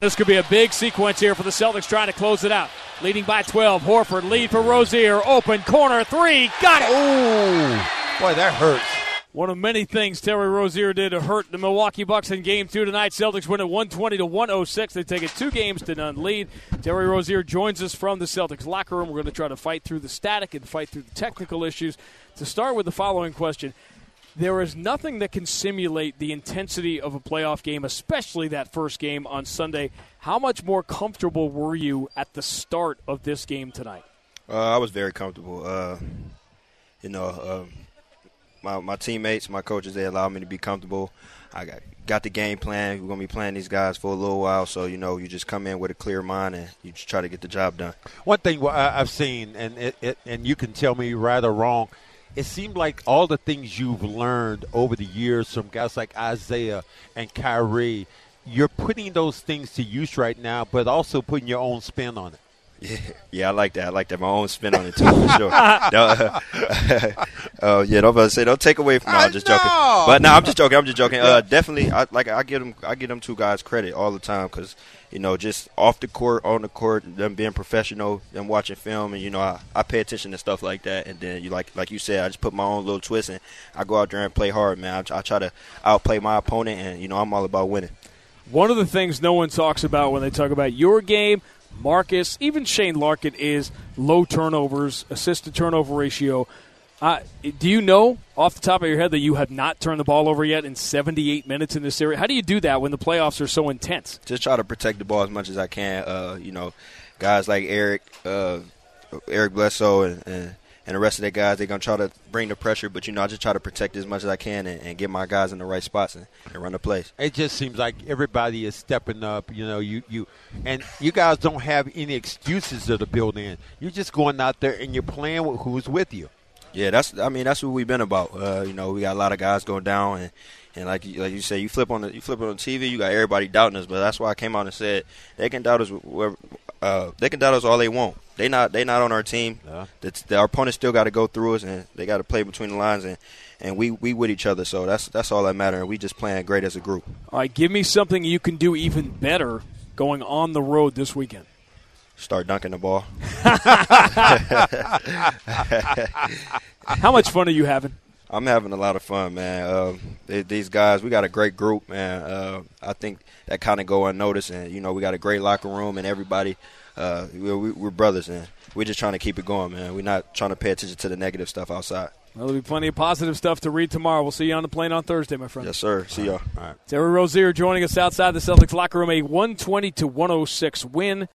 This could be a big sequence here for the Celtics trying to close it out. Leading by 12. Horford lead for Rozier. Open corner three. Got it. Oh, boy, that hurts. One of many things Terry Rozier did to hurt the Milwaukee Bucks in Game 2 tonight. Celtics win at 120-106. They take a 2-0 lead. Terry Rozier joins us from the Celtics locker room. We're going to try to fight through the static and fight through the technical issues. To start with the following question. There is nothing that can simulate the intensity of a playoff game, especially that first game on Sunday. How much more comfortable were you at the start of this game tonight? I was very comfortable. My teammates, my coaches, they allowed me to be comfortable. I got the game plan. We're going to be playing these guys for a little while, so, you just come in with a clear mind and you just try to get the job done. One thing I've seen, and you can tell me right or wrong, it seemed like all the things you've learned over the years from guys like Isaiah and Kyrie, you're putting those things to use right now, but also putting your own spin on it. Yeah, I like that. I like that. My own spin on it, too, for sure. Don't take away from – no, I'm just joking. But, no, I'm just joking. Definitely, I give them two guys credit all the time because, just off the court, on the court, them being professional, them watching film, and, I pay attention to stuff like that. And then, like you said, I just put my own little twist, and I go out there and play hard, man. I try to outplay my opponent, and, I'm all about winning. One of the things no one talks about when they talk about your game, Marcus, even Shane Larkin, is low turnovers, assist-to-turnover ratio. Do you know off the top of your head that you have not turned the ball over yet in 78 minutes in this series? How do you do that when the playoffs are so intense? Just try to protect the ball as much as I can. Guys like Eric Bledsoe and the rest of the guys, they're going to try to bring the pressure. But, I just try to protect as much as I can and get my guys in the right spots and run the plays. It just seems like everybody is stepping up. And you guys don't have any excuses to build in. You're just going out there and you're playing with who's with you. Yeah, that's what we've been about. We got a lot of guys going down, and like you say, you flip on the TV, you got everybody doubting us. But that's why I came out and said they can doubt us. They can doubt us all they want. They not on our team. Yeah. Our opponents still got to go through us, and they got to play between the lines, and we with each other. So that's all that matters. We just playing great as a group. All right, give me something you can do even better going on the road this weekend. Start dunking the ball. How much fun are you having? I'm having a lot of fun, man. These guys, we got a great group, man. I think that kind of go unnoticed, and we got a great locker room, and everybody. We're brothers, and we're just trying to keep it going, man. We're not trying to pay attention to the negative stuff outside. Well, there'll be plenty of positive stuff to read tomorrow. We'll see you on the plane on Thursday, my friend. Yes, sir. See y'all. All right. Terry Rozier joining us outside the Celtics locker room, a 120-106 win.